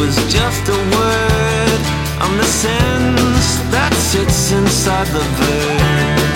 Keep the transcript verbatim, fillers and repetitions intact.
was just a word. I'm the sense that sits inside the verb.